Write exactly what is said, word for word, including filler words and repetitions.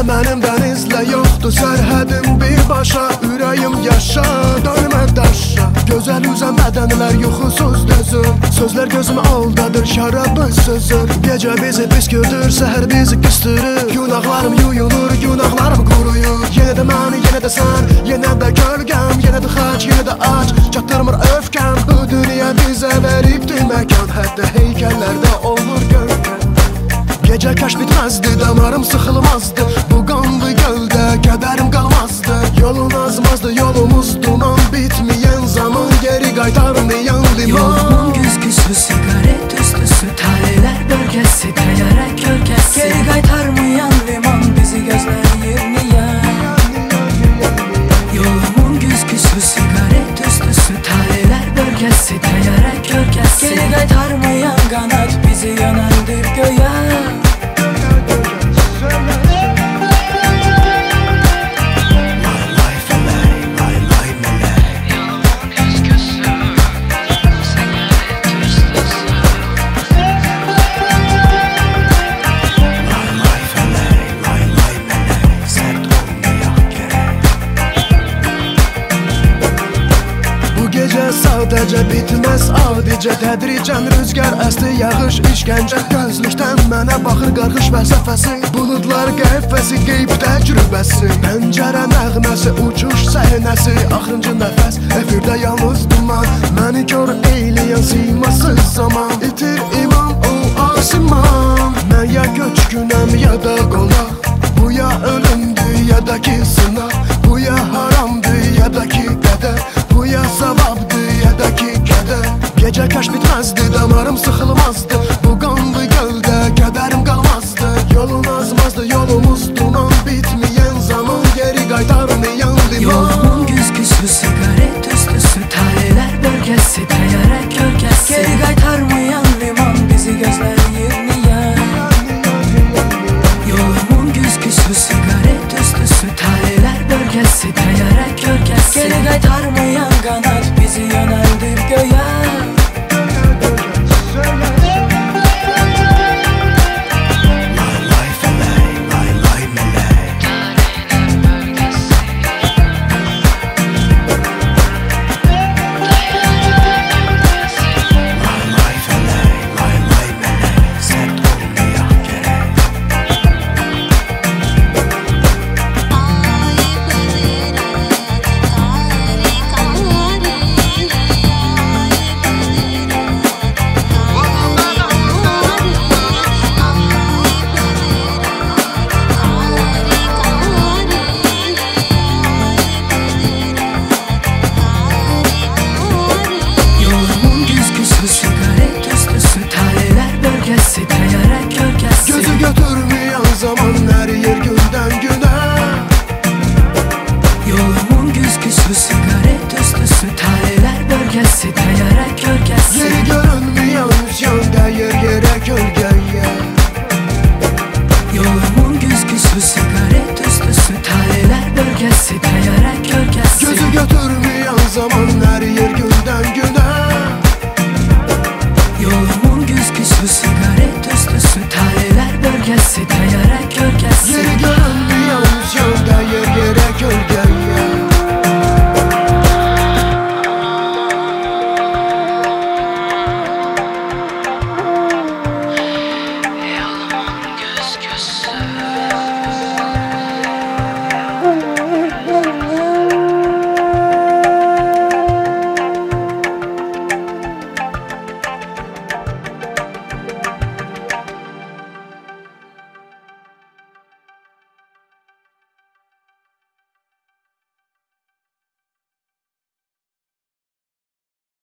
mənim dənizlə yoxdur sərhədim birbaşa. Ürəyim yaşa, dönmə daşa. Gözəl üzə mədənlər yuxusuz dözür. Sözlər gözümü aldadır, şərabı sözür. Gecə bizi püskürdür, səhər bizi küstürür. Günahlarım yuyulur, günahlarım quruyur. Yenə də mən, yenə də sən, yenə də gölgəm. Yenə də xaç, yenə də ac, çatdırmır öfkəm. Bu dünya bizə veribdir məkan, hətta heykəllərdə olur gölgəm. Gecə kaş bitməzdi, damarım sıxılmazdı. Bu qanlı göldə qədərim qalmazdı. Yolun azmazdı, yolumuz duman bitməyən zaman. Geri qaytarmayan liman. Yolumun güzgüsü, sigaret üstüsü, talelər bölgəsi, təyyarə kölgəsi. Geri qaytarmayan liman, bizi gözləyir niyə? Yolumun güzgüsü, sigaret üstüsü, talelər bölgəsi, təyyarə kölgəsi. Geri qaytarmayan qanat bizi yönəldir göyə. Sadəcə bitməz adicə, tədricən rüzgar əsdi, yağış işgəncə. Gözlükdən mənə baxır qarxış vəsəfəsi, buludlar qəhvəsi, qeyb təcrübəsi. Pəncərə nəğməsi, uçuş səhnəsi, axırıncı nəfəs, efirdə yalnız duman. Məni kör eyləyən simasız zaman, itir iman o asiman. Mən ya köçkünəm ya da qonaq, bu ya ölümdür ya da ki sınaq. Bu ya haramdır ya da ki qədər, bu ya savabdır ya da ki kədər. Gecə kaş bitməzdi, damarım sıxılmazdı. Bu qanlı göldə qədərim qalmazdı. Yolun azmazdı, yolumuz duman bitməyən zaman. Geri qaytarmayan liman. Yolumun güzgüsü, sigaret üstüsü, talelər bölgəsi, təyyarə kölgəsi. Geri qaytarmayan liman, bizi gözləyir niyə? Yolumun güzgüsü, sigaret üstüsü, talelər bölgəsi, təyyarə kölgəsi. Geri qaytarmayan qanat bizi yönəldir göyə.